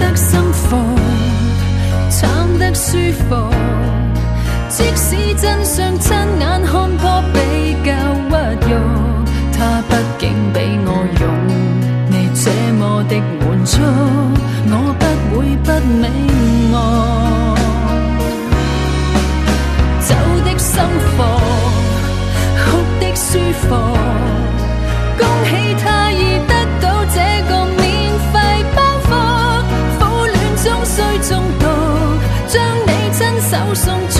得心服，慘得舒服。即使真相親眼看破，比較屈辱，他畢竟比我勇。你這麼的滿足，我不會不明我。走的心服，哭的舒服，恭喜他已得到這個免費包袱。苦戀中需中毒，將你親手送。